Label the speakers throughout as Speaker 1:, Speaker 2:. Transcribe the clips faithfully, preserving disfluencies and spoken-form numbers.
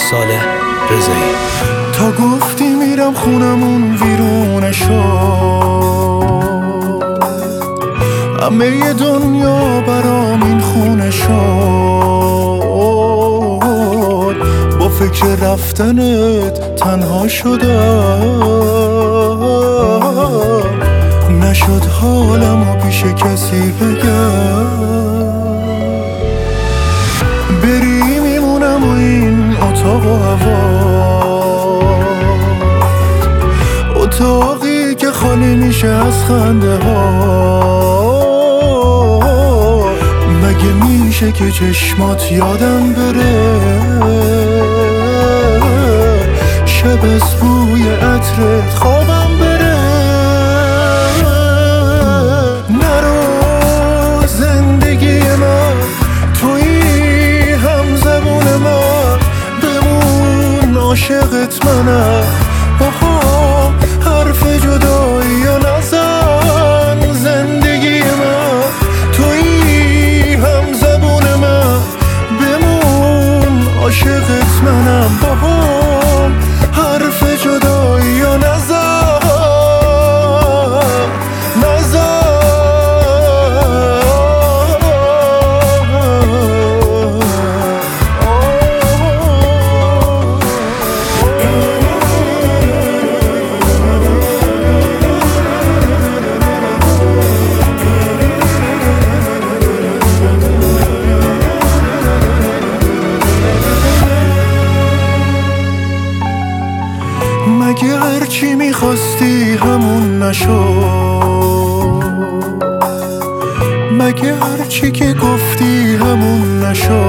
Speaker 1: صالح رضایی.
Speaker 2: تا گفتی میرم خونمون ویرونه شد، همه دنیا برام این خونه شد. با فکر رفتنت تنها شدم، نشد حالمو پیش کسی بگم. بری میمونم و این اتاق و هوا، اتاقی که خالی میشه از خنده ها. مگه میشه که چشمات یادم بره، شب از بوی عطرت خوابم بره. نرو زندگی من، تویی هم زبون من، بمون عاشقت منم. باهام حرف جدایی و نزن. زندگی من، تویی هم زبون من، بمون عاشقت منم. باهام حرف جدایی و نزن نزن. مگه هرچی میخواستی همون نشد؟ مگه هرچی که گفتی همون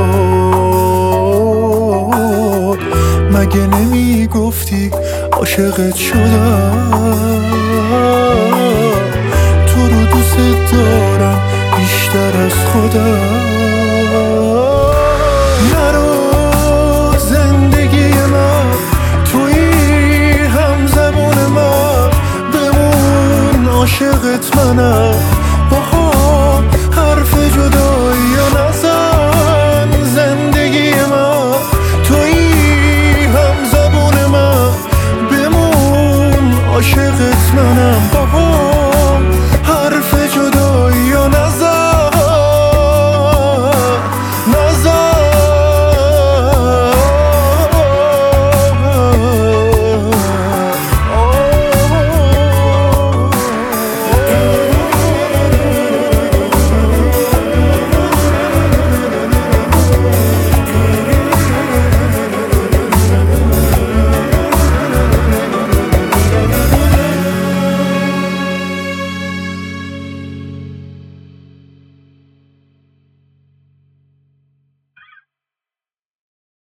Speaker 2: نشد؟ مگه نمیگفتی عاشقت شدم؟ تو رو دوست دارم بیشتر از خودم. نرو زندگی من، تویی هم زبون من، بمون عاشقت منم.